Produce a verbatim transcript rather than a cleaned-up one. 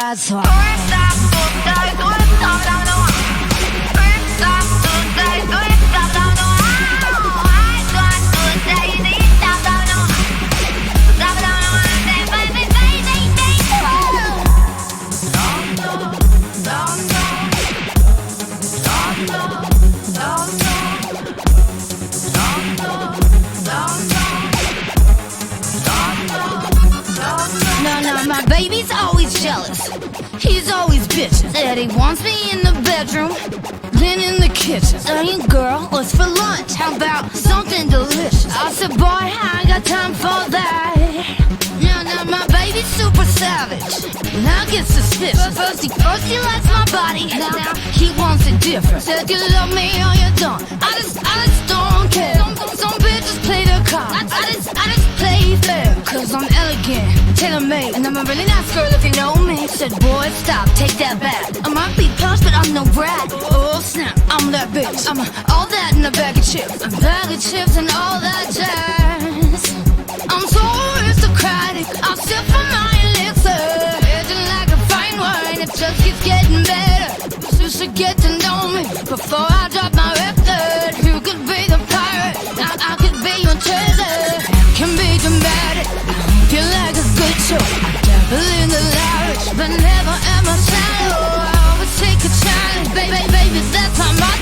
that's why. No, no, my baby's always jealous. He's always bitching. Said he wants me in the bedroom, then in the kitchen. Saying, girl, what's for lunch? How about something delicious? I said, boy, I ain't got time for that. Now, now, my baby's super savage, and I get suspicious. But first, he, first he likes my body, now, now he wants it different. Said you love me or you don't. I just, I just don't care. Some, some, some bitches play their cards. I, I just, I just play fair. Cause I'm elegant, tailor-made, and I'm a really nice girl if you know me. Said, boy, stop, take that back. I might be posh, but I'm no brat. Oh snap, I'm that bitch. I'm all that in a bag of chips. A bag of chips and all that jazz. I'm so aristocratic, I'll sip from my elixir. Aging like a fine wine, it just keeps getting better. You should get to know me before I drop my record. You could be the pirate, I, I could be your treasure. Can be dramatic, feel like a good show. I dabble in the lavish, but never am I shallow. I always take a challenge, baby, baby, that's my motto.